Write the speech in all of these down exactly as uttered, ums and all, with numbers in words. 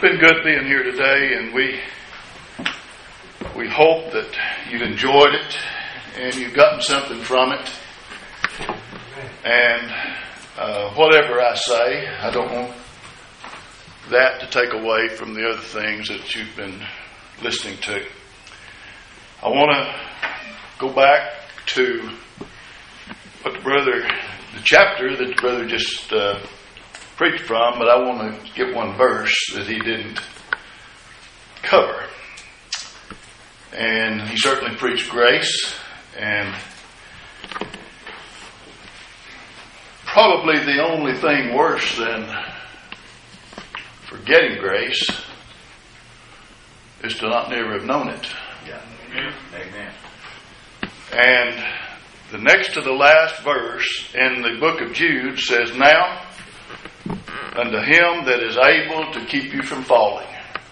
been good being here today, and we we hope that you've enjoyed it and you've gotten something from it. And uh, whatever I say, I don't want that to take away from the other things that you've been listening to. I want to go back to what the brother, the chapter that the brother just uh, preached from, but I want to get one verse that he didn't cover. And he certainly preached grace, and probably the only thing worse than forgetting grace is to not never have known it. Yeah. Amen. And the next to the last verse in the book of Jude says, "Now unto him that is able to keep you from falling,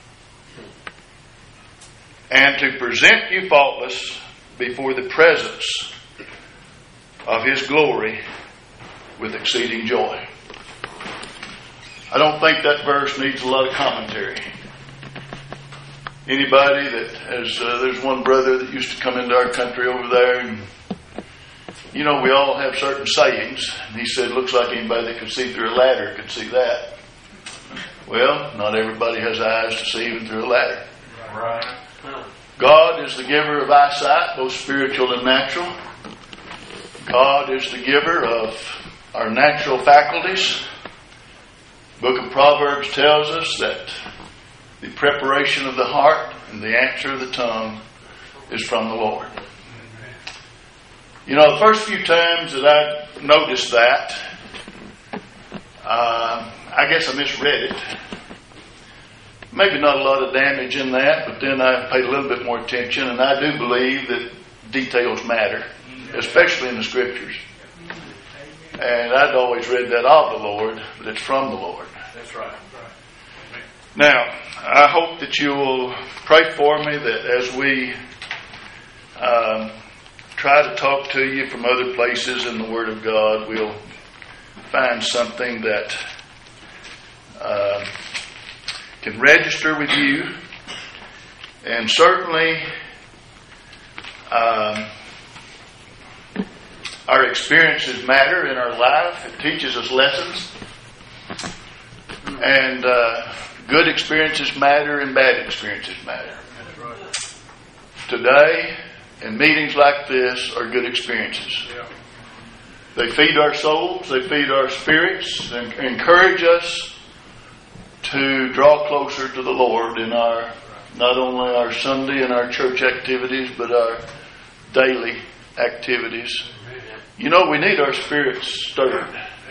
and to present you faultless before the presence of his glory with exceeding joy." I don't think that verse needs a lot of commentary. Anybody that has, uh, there's one brother that used to come into our country over there, and you know, we all have certain sayings. And he said, looks like anybody that could see through a ladder could see that. Well, not everybody has eyes to see even through a ladder. Right. God is the giver of eyesight, both spiritual and natural. God is the giver of our natural faculties. The book of Proverbs tells us that the preparation of the heart and the answer of the tongue is from the Lord. You know, the first few times that I noticed that, uh, I guess I misread it. Maybe not a lot of damage in that, but then I paid a little bit more attention, and I do believe that details matter, especially in the Scriptures. And I'd always read that of the Lord, but it's from the Lord. That's right. Now, I hope that you will pray for me that as we um, try to talk to you from other places in the Word of God, we'll find something that uh, can register with you. And certainly um, our experiences matter in our life. It teaches us lessons. And uh, good experiences matter and bad experiences matter. Today, and meetings like this are good experiences. They feed our souls, they feed our spirits, and encourage us to draw closer to the Lord in our, not only our Sunday and our church activities, but our daily activities. You know, we need our spirits stirred.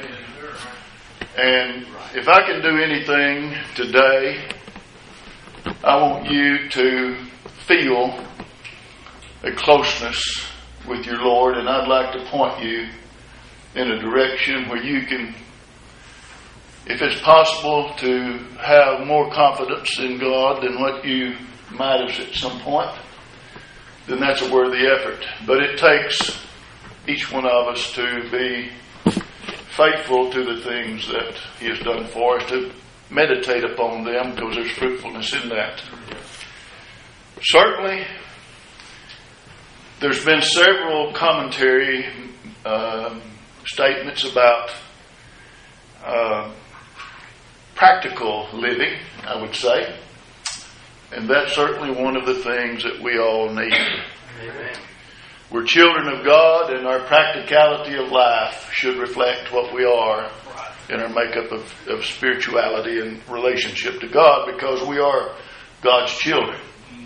And if I can do anything today, I want you to feel a closeness with your Lord, and I'd like to point you in a direction where you can, if it's possible, to have more confidence in God than what you might have at some point, then that's a worthy effort. But it takes each one of us to be faithful to the things that He has done for us, to meditate upon them, because there's fruitfulness in that. Certainly, there's been several commentary uh, statements about uh, practical living, I would say. And that's certainly one of the things that we all need. Amen. We're children of God, and our practicality of life should reflect what we are in our makeup of, of spirituality and relationship to God, because we are God's children.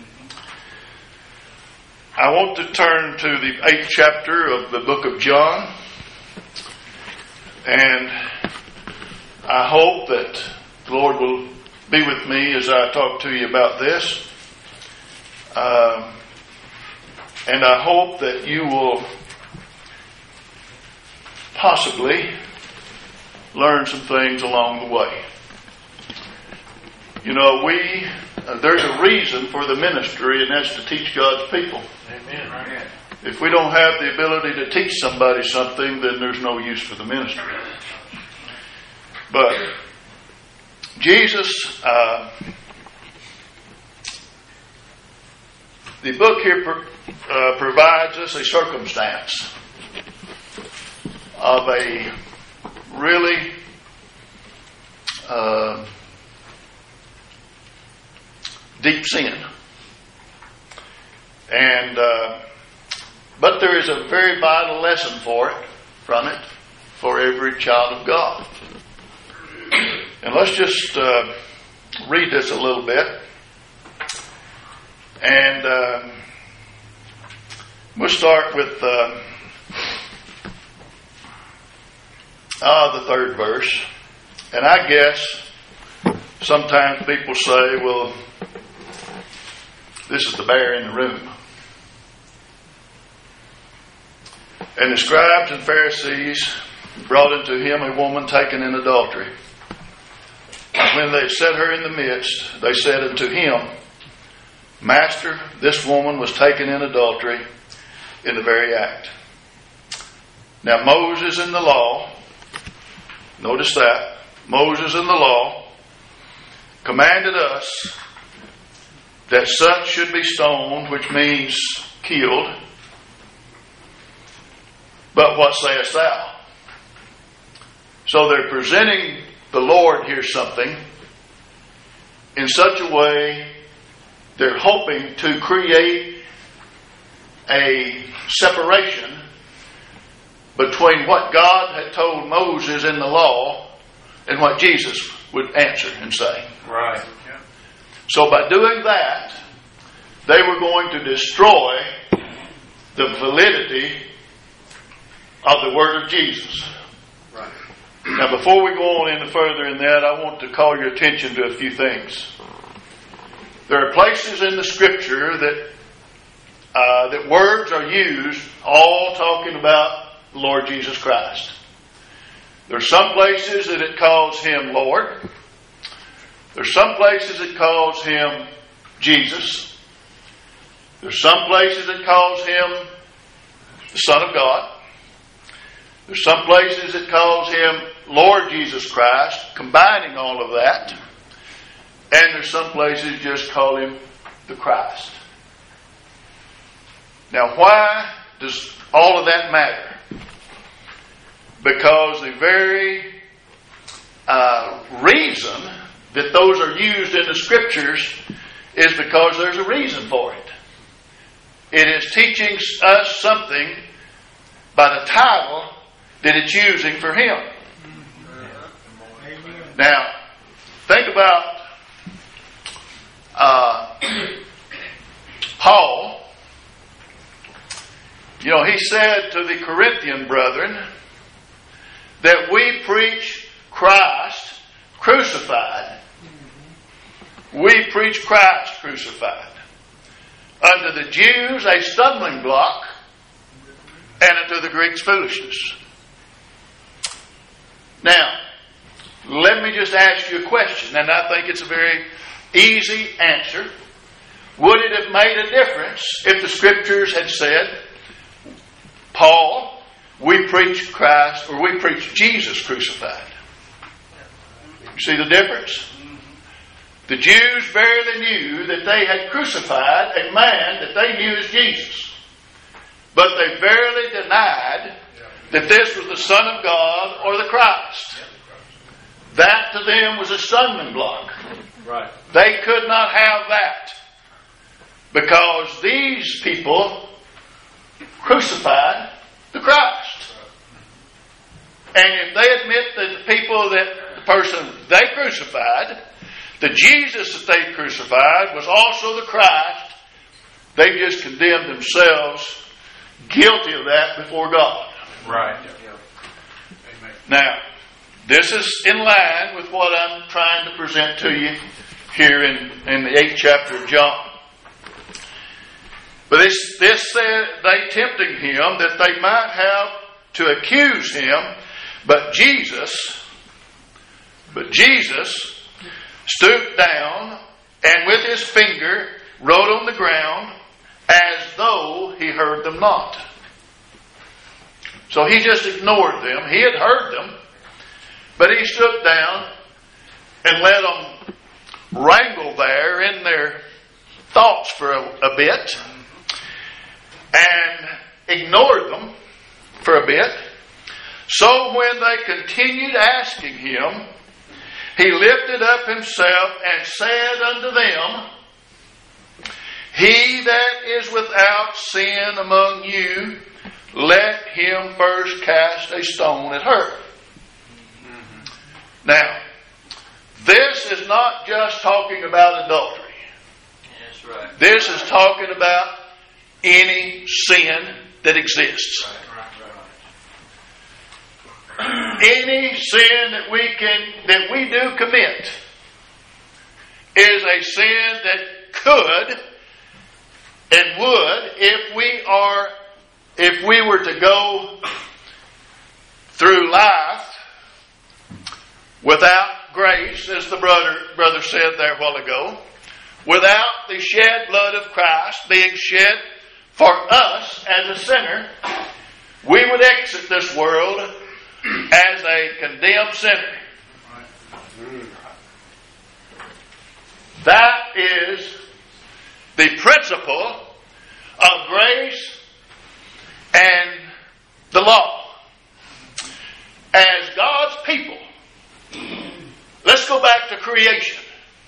I want to turn to the eighth chapter of the book of John, and I hope that the Lord will be with me as I talk to you about this. Um, and I hope that you will possibly learn some things along the way. You know, we uh, there's a reason for the ministry, and that's to teach God's people. Amen. Amen. If we don't have the ability to teach somebody something, then there's no use for the ministry. But Jesus uh, the book here pro- uh, provides us a circumstance of a really uh, deep sin. And uh, but there is a very vital lesson for it, from it, for every child of God. And let's just uh, read this a little bit. And uh, we'll start with uh, uh, the third verse. And I guess sometimes people say, well, this is the bear in the room. And the scribes and Pharisees brought unto him a woman taken in adultery. When they had set her in the midst, they said unto him, Master, this woman was taken in adultery in the very act. Now Moses in the law, notice that, Moses in the law commanded us that such should be stoned, which means killed. But what sayest thou? So they're presenting the Lord here something in such a way they're hoping to create a separation between what God had told Moses in the law and what Jesus would answer and say. Right. So by doing that, they were going to destroy the validity of the word of Jesus. Right. Now, before we go on any further in that, I want to call your attention to a few things. There are places in the Scripture that uh, that words are used, all talking about the Lord Jesus Christ. There are some places that it calls Him Lord. There are some places it calls Him Jesus. There are some places it calls Him the Son of God. There are some places it calls Him Lord Jesus Christ, combining all of that. And there's some places just call Him the Christ. Now, why does all of that matter? Because the very uh, reason that those are used in the Scriptures is because there's a reason for it. It is teaching us something by the title that it's using for Him. Now, think about uh, Paul. You know, he said to the Corinthian brethren that we preach Christ crucified. We preach Christ crucified. Unto the Jews a stumbling block, and unto the Greeks foolishness. Now, let me just ask you a question, and I think it's a very easy answer. Would it have made a difference if the Scriptures had said, Paul, we preach Christ, or we preach Jesus crucified? You see the difference? The Jews verily knew that they had crucified a man that they knew as Jesus. But they verily denied that this was the Son of God or the Christ. That to them was a stumbling block. Right. They could not have that. Because these people crucified the Christ. And if they admit that the people that the person they crucified, the Jesus that they crucified was also the Christ, they just condemned themselves guilty of that before God. Right. Now, this is in line with what I'm trying to present to you here in, in the eighth chapter of John. But this, this said, they tempting him that they might have to accuse him, but Jesus, but Jesus stooped down and with his finger wrote on the ground as though he heard them not. So he just ignored them. He had heard them, but he stooped down and let them wrangle there in their thoughts for a, a bit. and ignored them for a bit. So when they continued asking him, he lifted up himself and said unto them, He that is without sin among you, let him first cast a stone at her. Mm-hmm. Now, this is not just talking about adultery. That's right. This is talking about any sin that exists. Right, right, Any sin that we can that we do commit is a sin that could and would, if we are if we were to go through life without grace, as the brother brother said there a while ago, without the shed blood of Christ being shed for us as a sinner, we would exit this world as a condemned sinner. That is the principle of grace and the law. As God's people, let's go back to creation.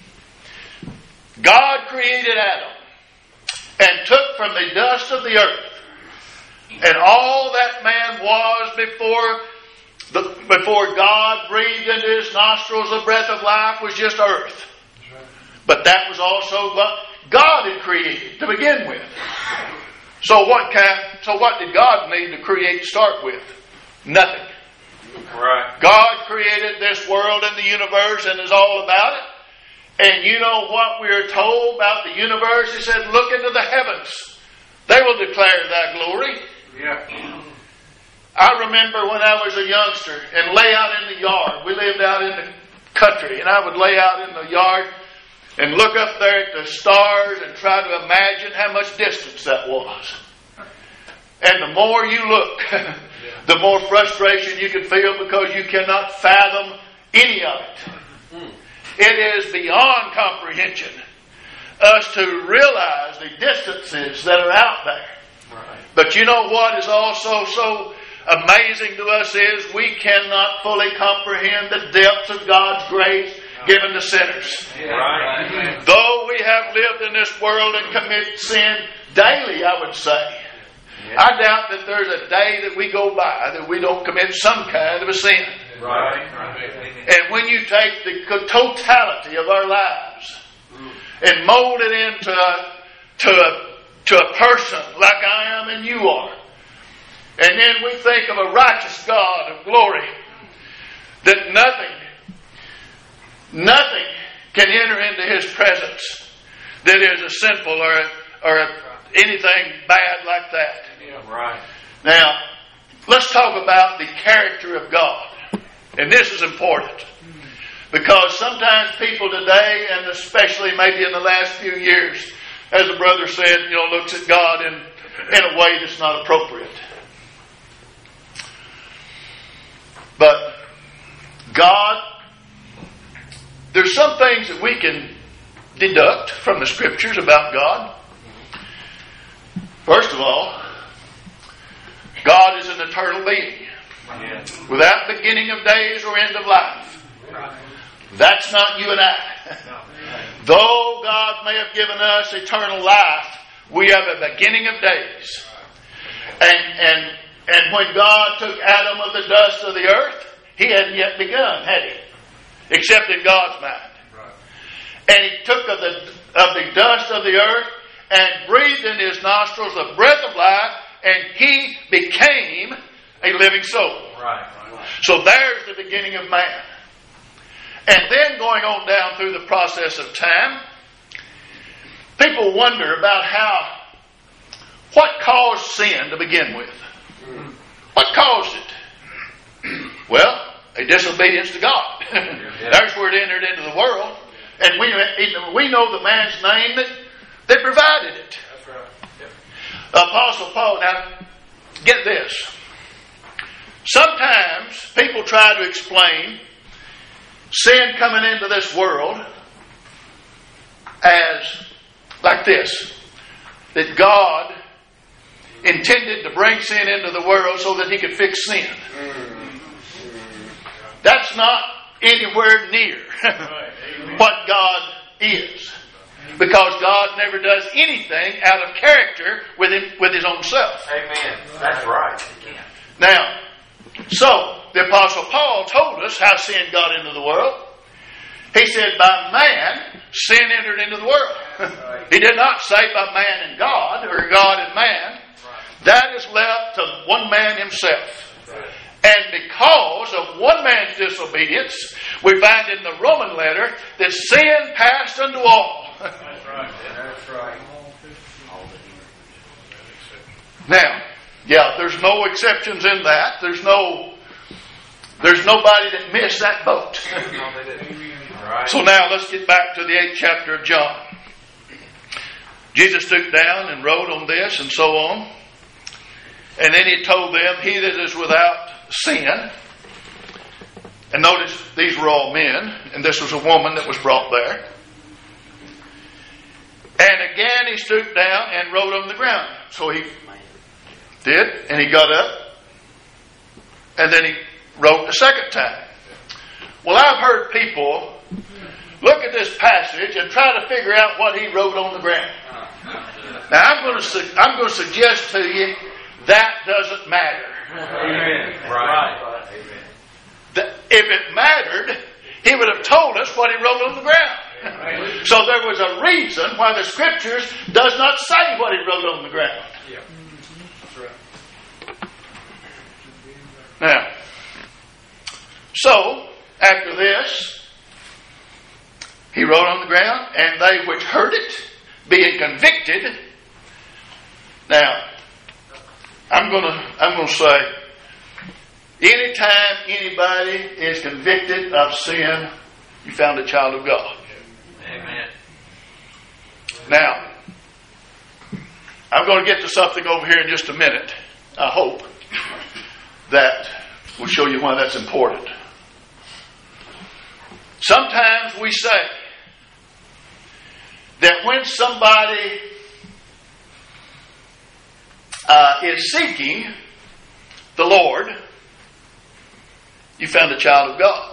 God created Adam and took from the dust of the earth, and all that man was before The, before God breathed into his nostrils the breath of life was just earth. But that was also what God had created to begin with. So what kind, so what did God need to create to start with? Nothing. right. God created this world and the universe and is all about it. And you know what we are told about the universe? He said, look into the heavens. They will declare thy glory. Yeah. I remember when I was a youngster and lay out in the yard. We lived out in the country, and I would lay out in the yard and look up there at the stars and try to imagine how much distance that was. And the more you look, the more frustration you can feel because you cannot fathom any of it. It is beyond comprehension us to realize the distances that are out there. But you know what is also so amazing to us is we cannot fully comprehend the depths of God's grace given to sinners. Right. Though we have lived in this world and commit sin daily, I would say, I doubt that there's a day that we go by that we don't commit some kind of a sin. Right. And when you take the totality of our lives and mold it into a, to a, to a person like I am and you are, and then we think of a righteous God of glory, that nothing, nothing can enter into His presence that is a sinful or a, or a, anything bad like that. Yeah, right. Now, let's talk about the character of God. And this is important. Because sometimes people today, and especially maybe in the last few years, as the brother said, you know, looks at God in, in a way that's not appropriate. But God, there's some things that we can deduct from the Scriptures about God. First of all, God is an eternal being, without beginning of days or end of life. That's not you and I. Though God may have given us eternal life, we have a beginning of days. And and and when God took Adam of the dust of the earth, he hadn't yet begun, had he? Except in God's mind. And he took of the of the dust of the earth and breathed in his nostrils the breath of life, and he became a living soul. Right. So there's the beginning of man. And then going on down through the process of time, people wonder about how, what caused sin to begin with? What caused it? Well, a disobedience to God. There's where it entered into the world. And we, we know the man's name that, that provided it. That's right. Yep. Apostle Paul. Now, get this. Sometimes people try to explain sin coming into this world as like this, that God intended to bring sin into the world so that He could fix sin. That's not anywhere near what God is. Because God never does anything out of character with him, with His own self. Amen. That's right. Now, so the Apostle Paul told us how sin got into the world. He said, by man, sin entered into the world. He did not say by man and God, or God and man. That is left to one man himself. And because of one man's disobedience, we find in the Roman letter that sin passed unto all. That's right. That's right. Now, yeah, there's no exceptions in that. There's no, there's nobody that missed that boat. So now let's get back to the eighth chapter of John. Jesus stooped down and wrote on this and so on. And then He told them, he that is without sin. And notice these were all men, and this was a woman that was brought there. And again He stooped down and wrote on the ground. So He did, and He got up, and then He wrote the second time. Well, I've heard people look at this passage and try to figure out what He wrote on the ground. Now, I'm going to su- I'm going to suggest to you that doesn't matter. Amen. Right. That if it mattered, He would have told us what He wrote on the ground. So there was a reason why the Scriptures does not say what He wrote on the ground. Yeah. That's right. Now, so after this, He wrote on the ground, and they which heard it, being convicted. Now, I'm gonna I'm gonna say, anytime anybody is convicted of sin, you found a child of God. Amen. Now, I'm going to get to something over here in just a minute, I hope, that will show you why that's important. Sometimes we say that when somebody uh, is seeking the Lord, you found a child of God.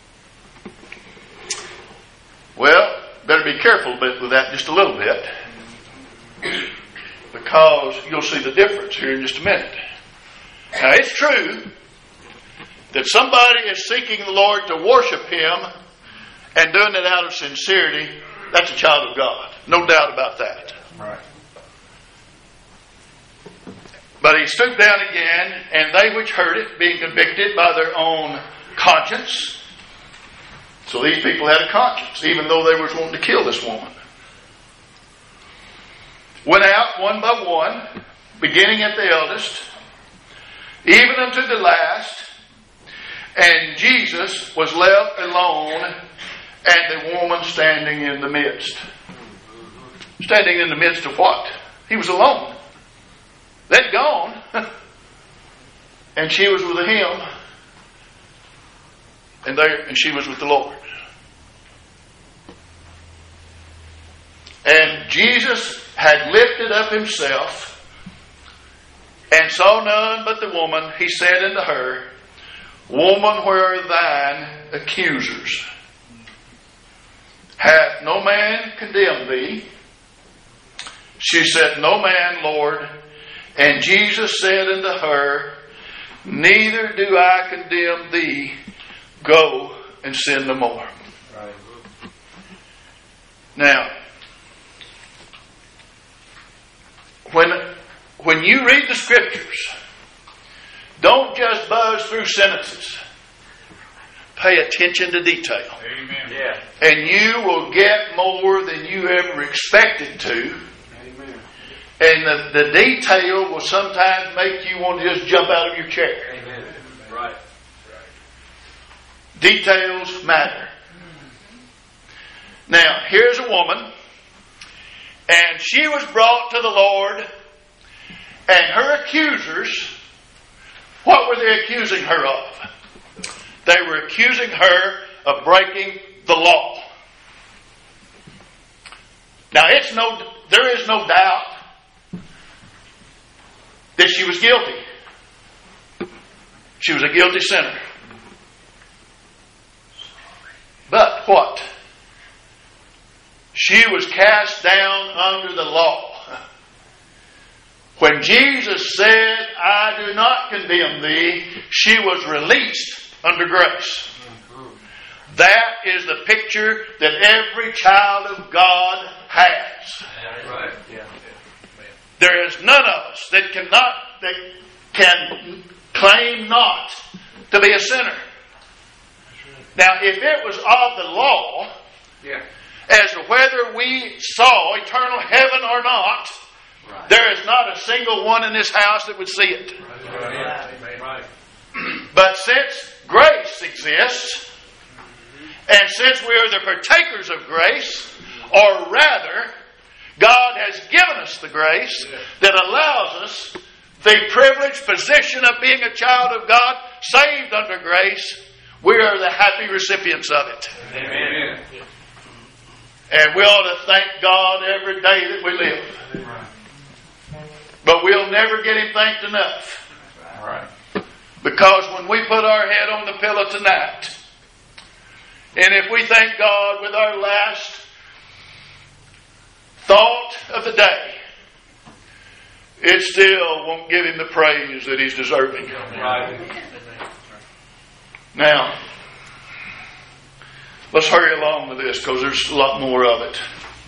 Well, better be careful with that just a little bit, because you'll see the difference here in just a minute. Now, it's true that somebody is seeking the Lord to worship Him and doing it out of sincerity. That's a child of God. No doubt about that. Right. But He stooped down again, and they which heard it, being convicted by their own conscience. So these people had a conscience, even though they was wanting to kill this woman. Went out one by one, beginning at the eldest, even unto the last, and Jesus was left alone, and the woman standing in the midst. Standing in the midst of what? He was alone. They'd gone, and she was with him, and there, and she was with the Lord. And Jesus had lifted up Himself, and saw none but the woman. He said unto her, Woman, where are thine accusers? Hath no man condemned thee? She said, No man, Lord. And Jesus said unto her, Neither do I condemn thee. Go and sin no more. Right. Now, when when you read the Scriptures, don't just buzz through sentences. Pay attention to detail. Amen. Yeah. And you will get more than you ever expected to. Amen. And the, the detail will sometimes make you want to just jump out of your chair. Amen. Right. Details matter. Now, here's a woman, and she was brought to the Lord, and her accusers, what were they accusing her of? They were accusing her of breaking the law. Now, it's no, there is no doubt that she was guilty. She was a guilty sinner. But what? She was cast down under the law. When Jesus said, I do not condemn thee, she was released under grace. That is the picture that every child of God has. Right. Yeah. There is none of us that cannot, that can claim not to be a sinner. Now, if it was of the law, Yeah. as to whether we saw eternal heaven or not, Right. there is not a single one in this house that would see it. Right. Right. But since grace exists, and since we are the partakers of grace, or rather, God has given us the grace that allows us the privileged position of being a child of God, saved under grace, we are the happy recipients of it. Amen. And we ought to thank God every day that we live. But we'll never get Him thanked enough. Right. Because when we put our head on the pillow tonight, and if we thank God with our last thought of the day, it still won't give Him the praise that He's deserving. Right. Now, let's hurry along with this because there's a lot more of it.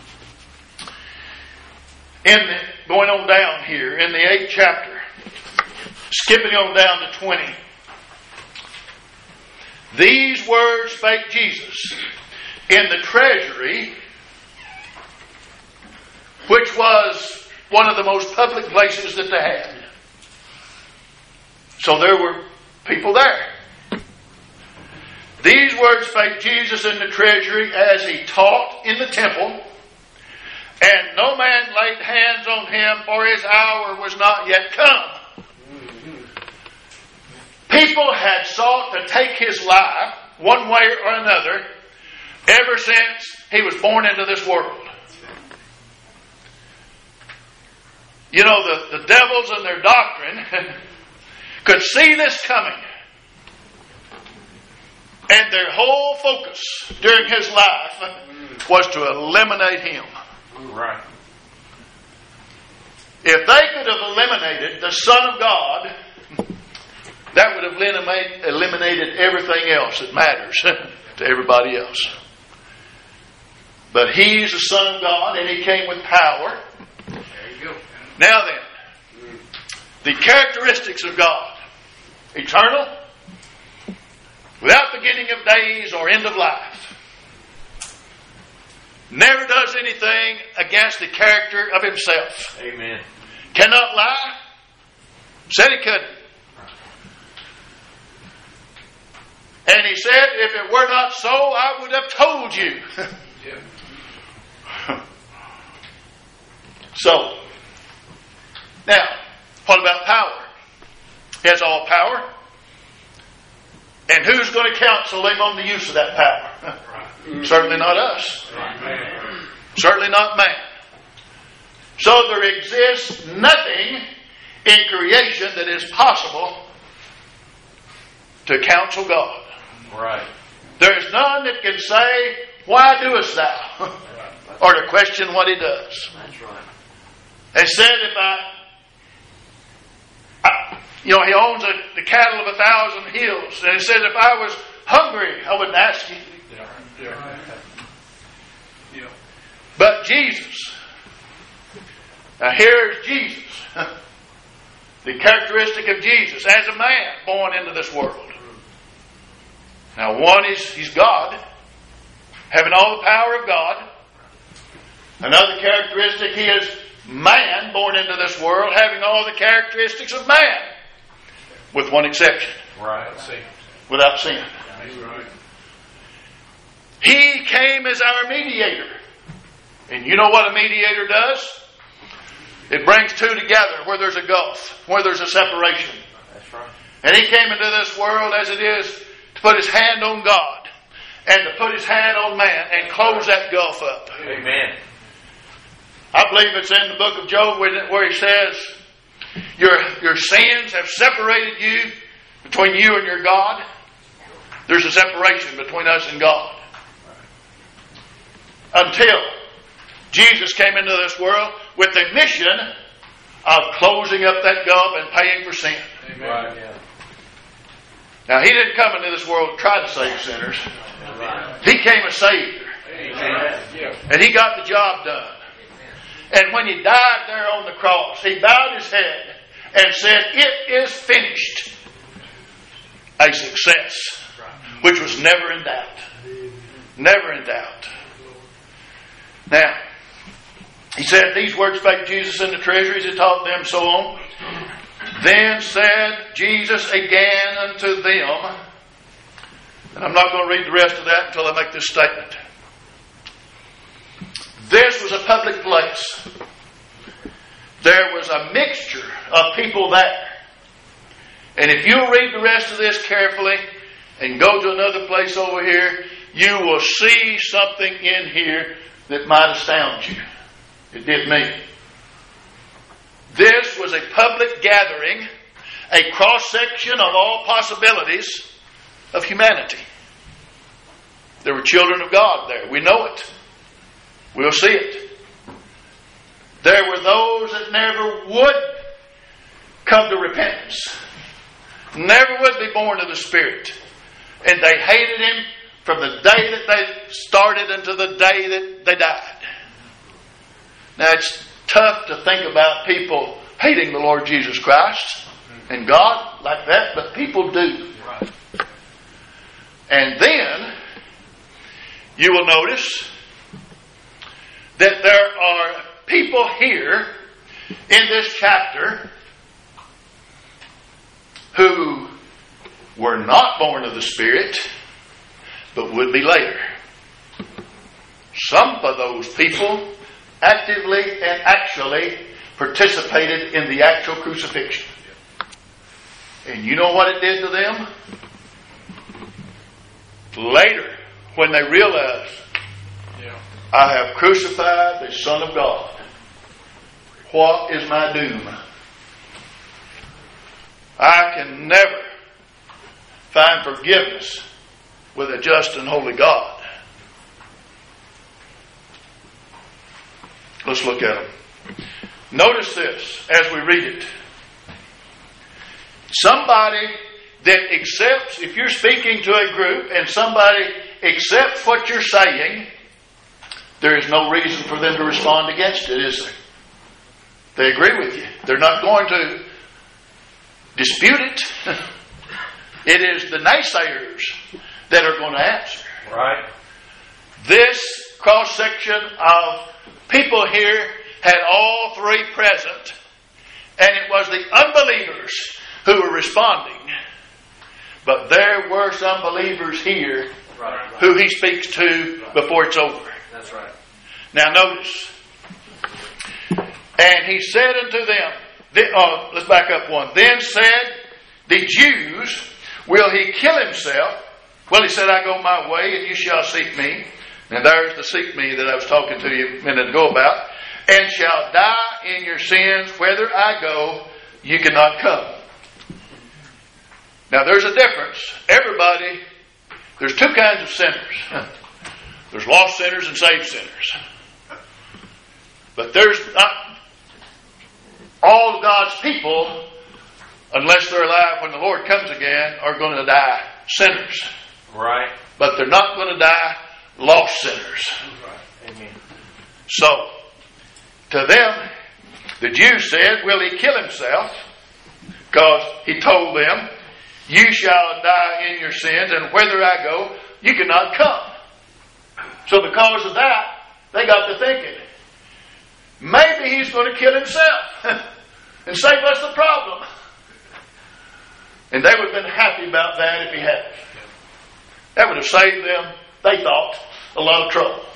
In the, going on down here, in the eighth chapter, skipping on down to twenty. These words spake Jesus in the treasury, which was one of the most public places that they had. So there were people there. These words spake Jesus in the treasury as He taught in the temple, and no man laid hands on Him, for His hour was not yet come. People had sought to take His life, one way or another, ever since He was born into this world. You know, the, the devils and their doctrine could see this coming. And their whole focus during His life was to eliminate Him. Right. If they could have eliminated the Son of God, that would have eliminate, eliminated everything else that matters to everybody else. But He's the Son of God, and He came with power. There you go. Now then, the characteristics of God: eternal, without beginning of days or end of life. Never does anything against the character of Himself. Amen. Cannot lie. Said He couldn't. And He said, if it were not so, I would have told you. Yeah. So, now, what about power? He has all power. And who's going to counsel Him on the use of that power? Right. Certainly not us. Right. Certainly not man. So there exists nothing in creation that is possible to counsel God. Right. There is none that can say, why doest thou? Or to question what He does. That's right. They said, if I, I you know, He owns a, the cattle of a thousand hills. And He said, if I was hungry, I wouldn't ask you. Yeah. Yeah. Yeah. But Jesus, now here's Jesus, the characteristic of Jesus as a man born into this world. Now one is, He's God, having all the power of God. Another characteristic, He is man born into this world, having all the characteristics of man, with one exception. Right. Without sin. That's right. He came as our mediator. And you know what a mediator does? It brings two together where there's a gulf, where there's a separation. That's right. And He came into this world as it is to put His hand on God and to put His hand on man and close that gulf up. Amen. I believe it's in the book of Job where He says, Your, your sins have separated you, between you and your God. There's a separation between us and God. Until Jesus came into this world with the mission of closing up that gulf and paying for sin. Amen. Yeah. Now, He didn't come into this world to try to save sinners. Right. He came a Savior. Amen. Yeah. And He got the job done. And when He died there on the cross, He bowed His head and said, "It is finished." A success, which was never in doubt. Never in doubt. Now, He said, "These words spake Jesus in the treasuries, He taught them so on. Then said Jesus again unto them," and I'm not going to read the rest of that until I make this statement. This was a public place. There was a mixture of people there. And if you'll read the rest of this carefully and go to another place over here, you will see something in here that might astound you. It did me. This was a public gathering, a cross-section of all possibilities of humanity. There were children of God there. We know it. We'll see it. There were those that never would come to repentance. Never would be born of the Spirit. And they hated Him from the day that they started until the day that they died. Now, it's tough to think about people hating the Lord Jesus Christ and God like that, but people do. And then you will notice that there are people here in this chapter who were not born of the Spirit, but would be later. Some of those people actively and actually participated in the actual crucifixion. And you know what it did to them? Later, when they realized, Yeah. "I have crucified the Son of God. What is my doom? I can never find forgiveness with a just and holy God." Let's look at them. Notice this as we read it. Somebody that accepts, if you're speaking to a group and somebody accepts what you're saying, there is no reason for them to respond against it, is there? They agree with you. They're not going to dispute it. It is the naysayers that are going to answer. Right. This cross-section of people here had all three present, and it was the unbelievers who were responding. But there were some believers here Right. who He speaks to before it's over. That's right. Now notice. "And He said unto them," the, oh, let's back up one. "Then said the Jews, Will He kill Himself? Well, He said, I go my way, and you shall seek me." And there's the seek me that I was talking to you a minute ago about. "And shall die in your sins. Whither I go, you cannot come." Now there's a difference. Everybody, there's two kinds of sinners. There's lost sinners and saved sinners. But there's not all of God's people, unless they're alive when the Lord comes again, are going to die sinners. Right. But they're not going to die lost sinners. Right. Amen. So, to them, the Jews said, "Will He kill Himself?" Because He told them, "You shall die in your sins, and whither I go, you cannot come." So because of that, they got to thinking, maybe He's going to kill Himself and save us the problem. And they would have been happy about that if He hadn't. That would have saved them, they thought, a lot of trouble.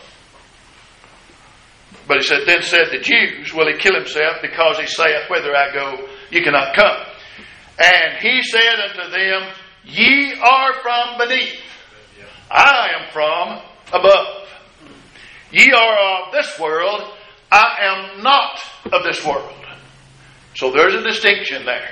But He said, "Then said the Jews, Will He kill Himself? Because He saith, Whither I go, you cannot come. And He said unto them, Ye are from beneath, I am from above. Ye are of this world, I am not of this world." So there's a distinction there.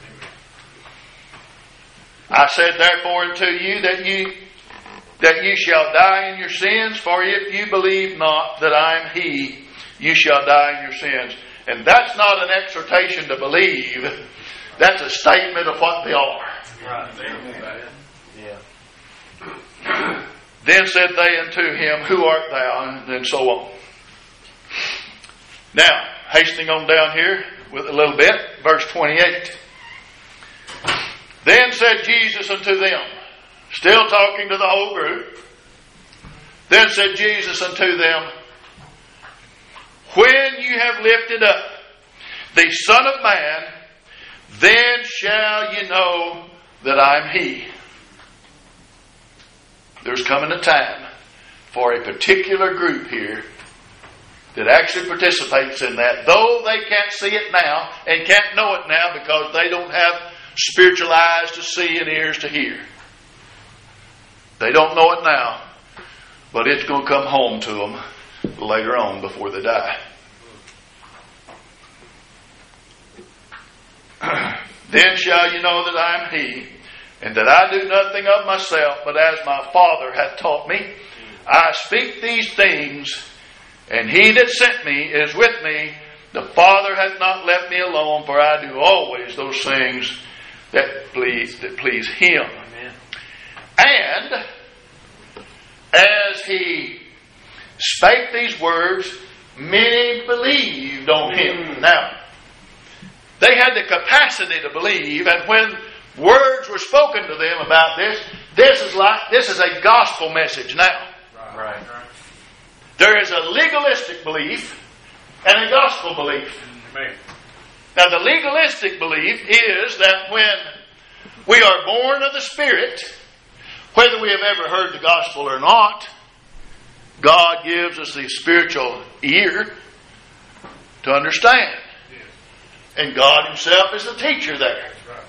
I said therefore unto you that you that you shall die in your sins, for if you believe not that I am He, you shall die in your sins. And that's not an exhortation to believe. That's a statement of what they are. Right. Yeah. Then said they unto him, Who art thou? And so on. Now, hastening on down here with a little bit, verse twenty-eight. Then said Jesus unto them, still talking to the whole group. Then said Jesus unto them, When you have lifted up the Son of Man, then shall you know that I am He. There's coming a time for a particular group here that actually participates in that, though they can't see it now and can't know it now because they don't have spiritual eyes to see and ears to hear. They don't know it now, but it's going to come home to them later on before they die. Then shall you know that I am He, and that I do nothing of myself, but as my Father hath taught me, I speak these things, and He that sent me is with me. The Father hath not left me alone, for I do always those things that please that please Him. Amen. And as He spake these words, many believed on Him. Now, they had the capacity to believe, and when words were spoken to them about this, this is like this is a gospel message now. Right. Right. There is a legalistic belief and a gospel belief. Amen. Now, the legalistic belief is that when we are born of the Spirit, whether we have ever heard the gospel or not, God gives us the spiritual ear to understand. And God Himself is the teacher there.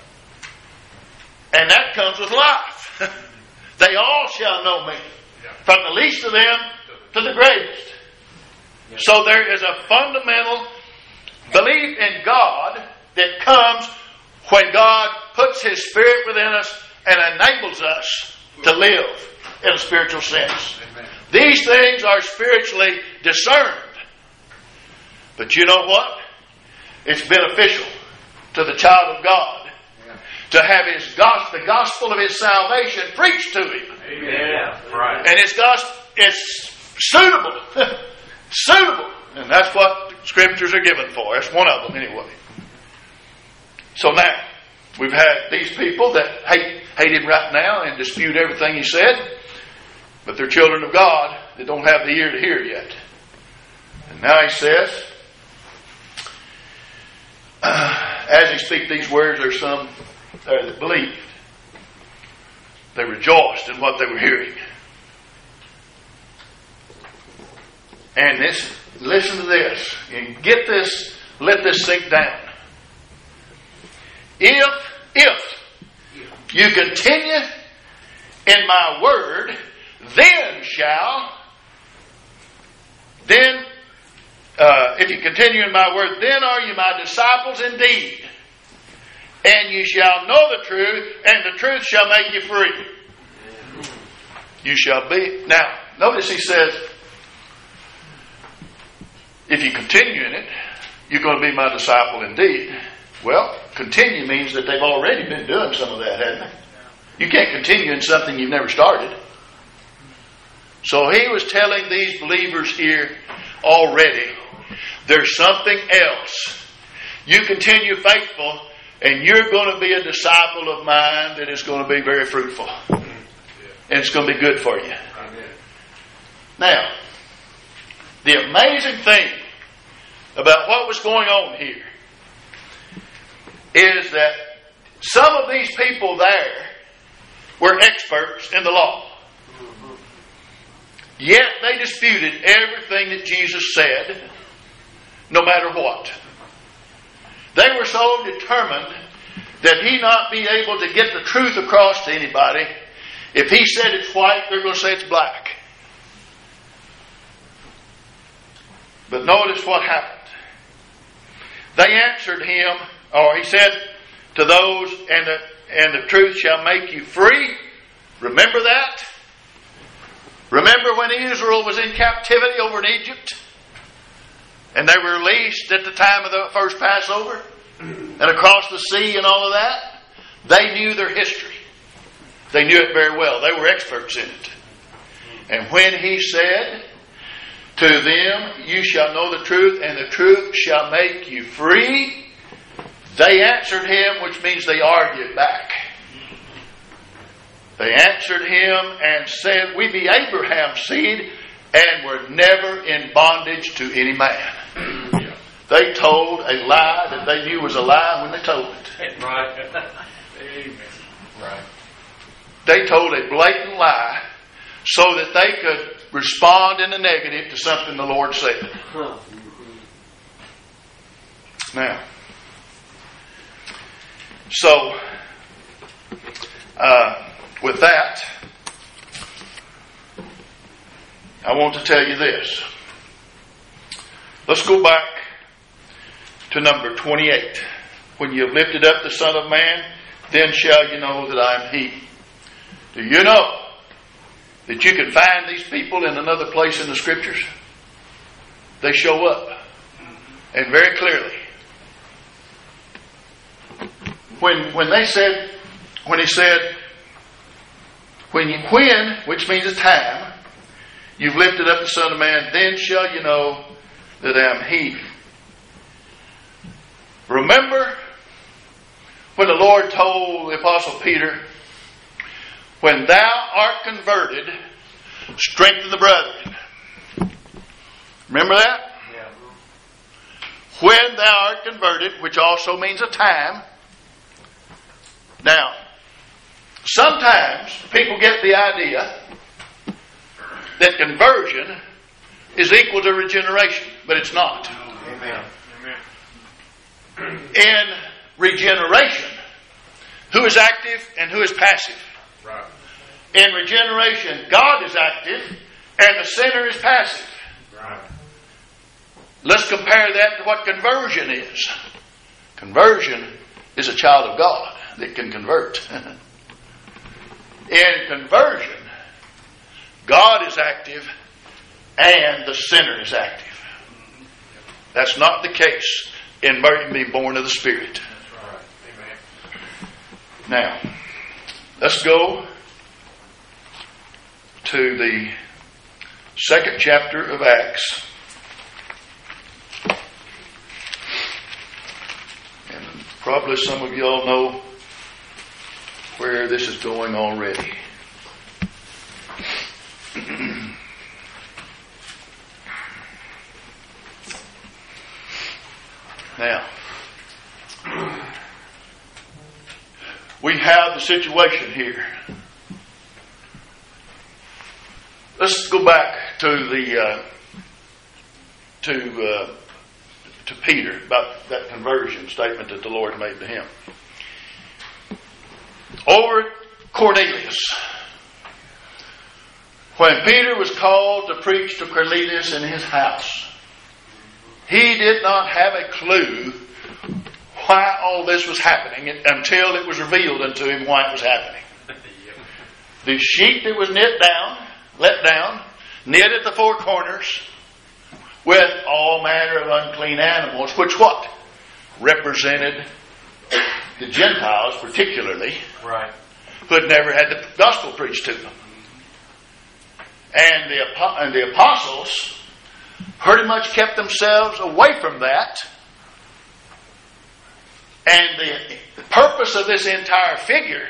And that comes with life. They all shall know me, from the least of them to the greatest. So there is a fundamental belief in God that comes when God puts His Spirit within us and enables us to live in a spiritual sense. Amen. These things are spiritually discerned. But you know what? It's beneficial to the child of God yeah. to have His gospel, the gospel of His salvation preached to him. Amen. Right. And His gospel is suitable. Suitable. And that's what the Scriptures are given for. That's one of them anyway. So now, we've had these people that hate, hate Him right now and dispute everything He said. But they're children of God that don't have the ear to hear yet. And now He says, uh, as He speaks these words, there's some there that believed. They rejoiced in what they were hearing. And this, listen to this, and get this, let this sink down. If, if you continue in my word, then shall, then, uh, if you continue in my word, then are you my disciples indeed. And you shall know the truth, and the truth shall make you free. You shall be. Now, notice He says, if you continue in it, you're going to be my disciple indeed. Well, continue means that they've already been doing some of that, haven't they? You can't continue in something you've never started. So He was telling these believers here already, there's something else. You continue faithful, and you're going to be a disciple of mine that is going to be very fruitful. And it's going to be good for you. Now, the amazing thing about what was going on here is that some of these people there were experts in the law. Yet they disputed everything that Jesus said, no matter what. They were so determined that He not be able to get the truth across to anybody. If He said it's white, they're going to say it's black. But notice what happened. They answered him, or he said to those, and the, and the truth shall make you free. Remember that? Remember when Israel was in captivity over in Egypt? And they were released at the time of the first Passover? And across the sea and all of that? They knew their history. They knew it very well. They were experts in it. And when he said to them, you shall know the truth, and the truth shall make you free, they answered him, which means they argued back. They answered him and said, we be Abraham's seed, and were never in bondage to any man. They told a lie that they knew was a lie when they told it. Right. Amen. Right. They told a blatant lie so that they could respond in the negative to something the Lord said. Now, so, uh, with that, I want to tell you this. Let's go back to number twenty-eight. When you have lifted up the Son of Man, then shall you know that I am He. Do you know that you can find these people in another place in the Scriptures? They show up. And very clearly. When when they said, when he said, when you when, which means a time, you've lifted up the Son of Man, then shall you know that I am He. Remember when the Lord told the Apostle Peter, when thou art converted, strengthen the brethren. Remember that? Yeah. When thou art converted, which also means a time. Now, sometimes people get the idea that conversion is equal to regeneration, but it's not. Amen. In regeneration, who is active and who is passive? Right. In regeneration, God is active and the sinner is passive. Right. Let's compare that to what conversion is. Conversion is a child of God that can convert. In conversion, God is active and the sinner is active. That's not the case in being born of the Spirit. That's right. Amen. Now, let's go to the second chapter of Acts. And probably some of y'all know where this is going already. Now, we have the situation here. Let's go back to the uh, to uh, to Peter about that conversion statement that the Lord made to him. Over at Cornelius, when Peter was called to preach to Cornelius in his house, he did not have a clue why all this was happening until it was revealed unto him why it was happening. The sheet that was knit down, let down, knit at the four corners with all manner of unclean animals, which what? Represented the Gentiles particularly, Right. who had never had the gospel preached to them. And the, and the apostles pretty much kept themselves away from that. And the, the purpose of this entire figure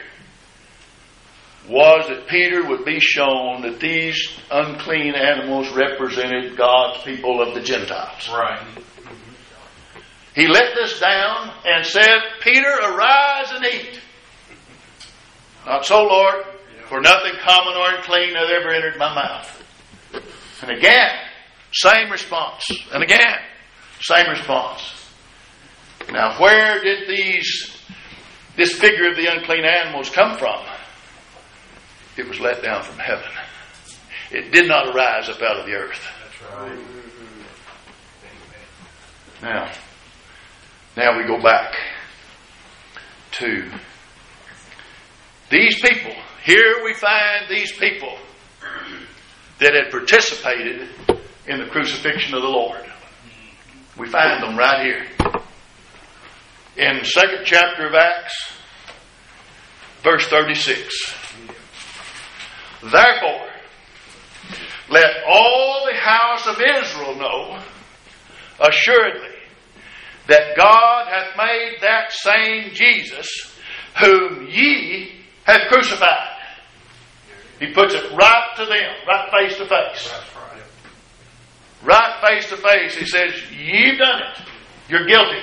was that Peter would be shown that these unclean animals represented God's people of the Gentiles. Right. He let this down and said, Peter, arise and eat. Not so, Lord, for nothing common or unclean hath ever entered my mouth. And again, same response. And again, same response. Now, where did these this figure of the unclean animals come from? It was let down from heaven. It did not arise up out of the earth. That's right. Now, Now we go back to these people. Here we find these people that had participated in the crucifixion of the Lord. We find them right here. In the second chapter of Acts, verse thirty-six. Therefore, let all the house of Israel know assuredly that God hath made that same Jesus whom ye have crucified. He puts it right to them, right face to face. Right face to face. He says, you've done it. You're guilty.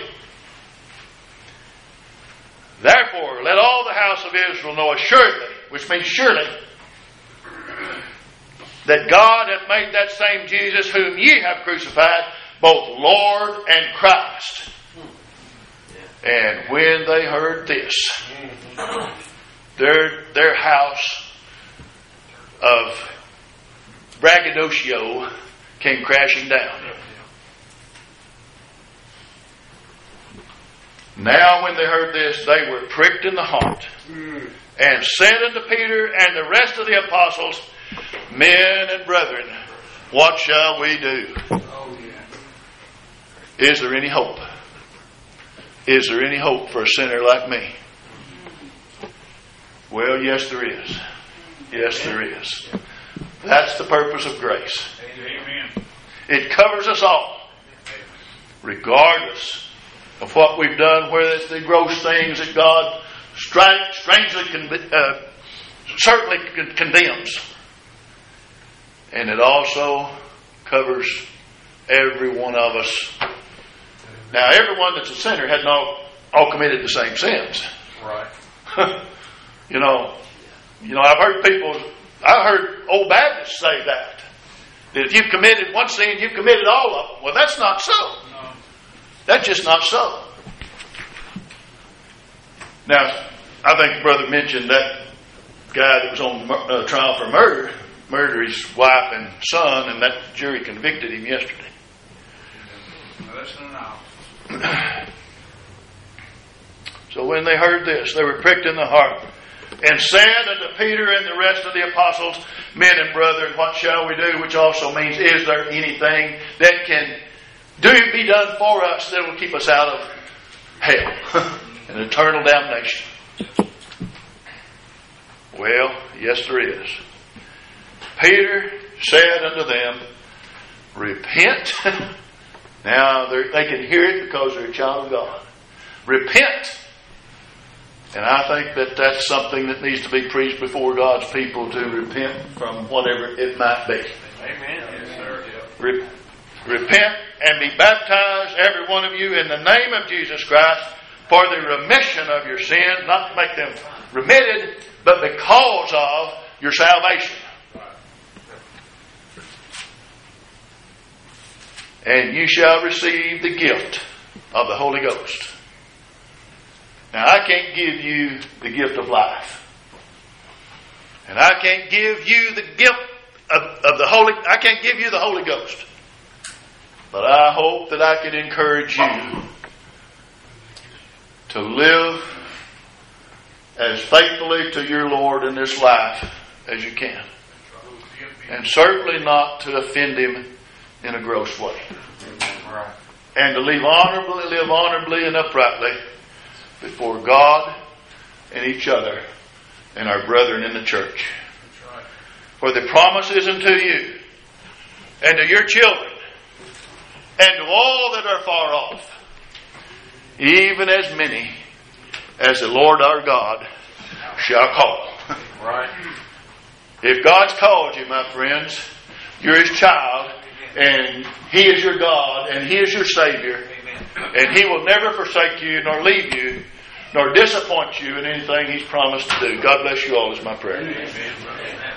Therefore, let all the house of Israel know assuredly, which means surely, that God hath made that same Jesus whom ye have crucified, both Lord and Christ. And when they heard this, their, their house of braggadocio came crashing down. Now when they heard this, they were pricked in the heart, and said unto Peter and the rest of the apostles, Men and brethren, what shall we do? Is there any hope? Is there any hope for a sinner like me? Well, yes there is. Yes there is. That's the purpose of grace. Amen. It covers us all, regardless of what we've done, whether it's the gross things that God strike, strangely con- uh, certainly con- condemns. And it also covers every one of us. Now, everyone that's a sinner hadn't all, all committed the same sins. Right. you know, you know, I've heard people, I've heard old Baptists say that. That if you've committed one sin, you've committed all of them. Well, that's not so. No. That's just not so. Now, I think the brother mentioned that guy that was on uh, trial for murder, murdered his wife and son, and that jury convicted him yesterday. Listen now. So when they heard this, they were pricked in the heart, and said unto Peter and the rest of the apostles, Men and brethren, what shall we do? Which also means, is there anything that can do be done for us that will keep us out of hell and eternal damnation? Well, yes there is. Peter said unto them, Repent. Now they can hear it because they're a child of God. Repent. And I think that that's something that needs to be preached before God's people, to repent from whatever it might be. Amen. Yes, sir. Re- repent and be baptized, every one of you, in the name of Jesus Christ, for the remission of your sins, not to make them remitted, but because of your salvation. And you shall receive the gift of the Holy Ghost. Now, I can't give you the gift of life. And I can't give you the gift of, of the Holy... I can't give you the Holy Ghost. But I hope that I can encourage you to live as faithfully to your Lord in this life as you can. And certainly not to offend Him in a gross way. Right. And to live honorably, live honorably and uprightly before God and each other and our brethren in the church. Right. For the promise is unto you and to your children and to all that are far off, even as many as the Lord our God shall call. Right. If God's called you, my friends, you're His child, and He is your God, and He is your Savior, and He will never forsake you, nor leave you, nor disappoint you in anything He's promised to do. God bless you all is my prayer. Amen.